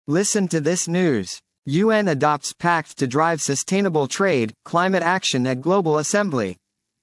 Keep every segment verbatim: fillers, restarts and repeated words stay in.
Listen to this news. U N adopts pact to drive sustainable trade, climate action at Global Assembly.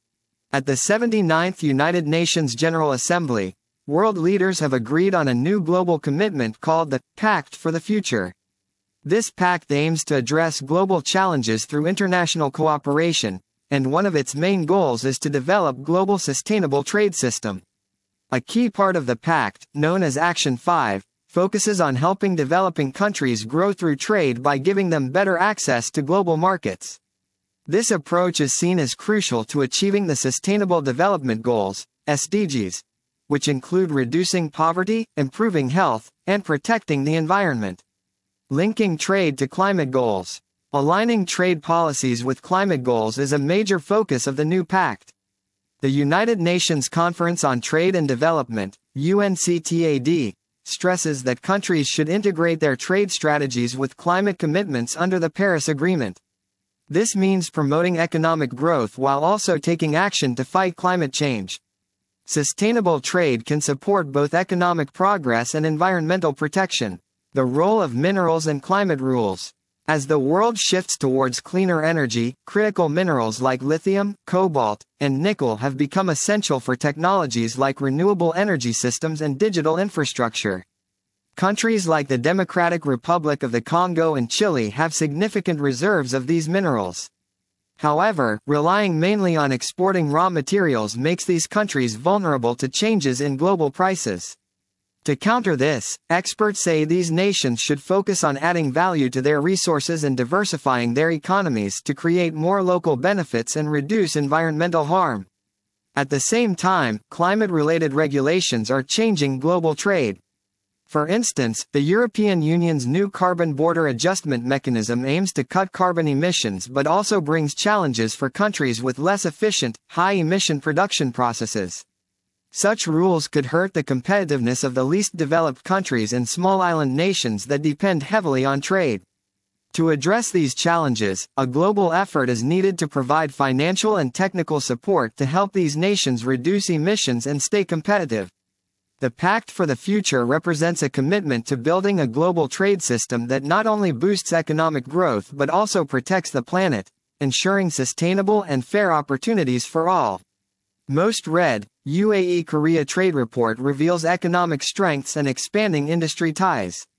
At the seventy-ninth United Nations General Assembly, world leaders have agreed on a new global commitment called the Pact for the Future. This pact aims to address global challenges through international cooperation, and one of its main goals is to develop global sustainable trade system. A key part of the pact, known as Action five, focuses on helping developing countries grow through trade by giving them better access to global markets. This approach is seen as crucial to achieving the Sustainable Development Goals, S D Gs, which include reducing poverty, improving health, and protecting the environment. Linking trade to climate goals. Aligning trade policies with climate goals is a major focus of the new pact. The United Nations Conference on Trade and Development, U N C T A D, stresses that countries should integrate their trade strategies with climate commitments under the Paris Agreement. This means promoting economic growth while also taking action to fight climate change. Sustainable trade can support both economic progress and environmental protection. The role of minerals and climate rules. As the world shifts towards cleaner energy, critical minerals like lithium, cobalt, and nickel have become essential for technologies like renewable energy systems and digital infrastructure. Countries like the Democratic Republic of the Congo and Chile have significant reserves of these minerals. However, relying mainly on exporting raw materials makes these countries vulnerable to changes in global prices. To counter this, experts say these nations should focus on adding value to their resources and diversifying their economies to create more local benefits and reduce environmental harm. At the same time, climate-related regulations are changing global trade. For instance, the European Union's new Carbon Border Adjustment Mechanism aims to cut carbon emissions but also brings challenges for countries with less efficient, high-emission production processes. Such rules could hurt the competitiveness of the least developed countries and small island nations that depend heavily on trade. To address these challenges, a global effort is needed to provide financial and technical support to help these nations reduce emissions and stay competitive. The Pact for the Future represents a commitment to building a global trade system that not only boosts economic growth but also protects the planet, ensuring sustainable and fair opportunities for all. Most read, U A E-Korea Trade Report reveals economic strengths and expanding industry ties.